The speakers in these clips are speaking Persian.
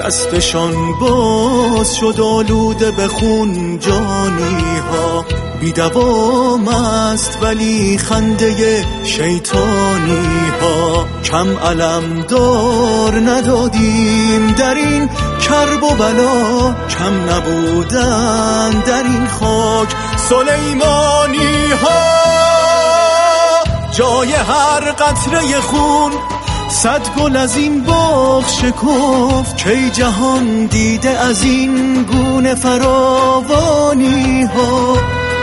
دستشان باز شد آلوده به خون جانی ها، بی دوام است ولی خنده شیطانی ها. کم علمدار ندادیم در این کرب و بلا، کم نبودن در این خاک سلیمانی ها. جای هر قطره خون 100 گل از این باغ شکفت، کی جهان دیده از این گونه فراوانی ها.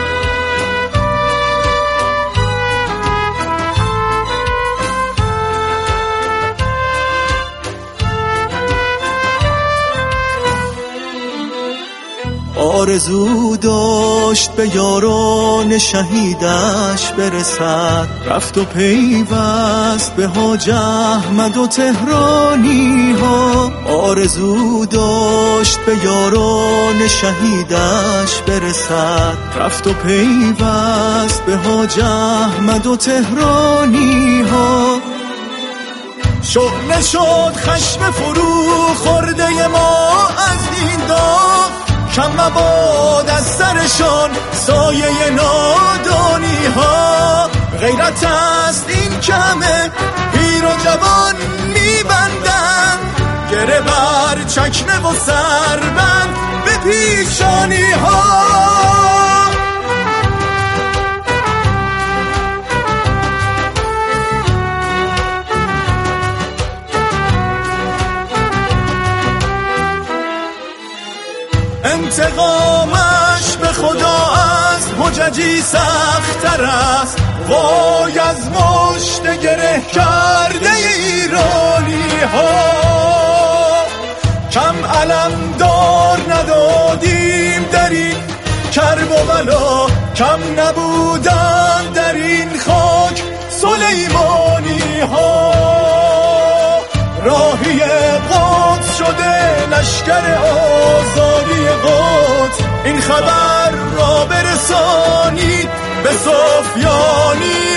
آرزو داشت به یاران شهیدش برسد، رفت و پیوست به حاج احمد و تهرانی ها. آرزو داشت به یاران شهیدش برسد، رفت و پیوست به حاج احمد و تهرانی ها. شعله شد خشم فرو خورده ما از این داغ، کم مباد از سرشان سایه نادانی ها. غیرت است این کمه پیر و جوان میبندن، گره بر چکمه و سربند به پیشانی ها. انتقامش به خدا از حججی سخت‌تر است، وای از مشت گره کرده ایرانی ها. کم علمدار ندادیم در این کرب و بلا، کم نبودن در این خاک سلیمانی ها. راهی قدس شده لشکر آزادی قدس، این خبر را برسانید به سفیانی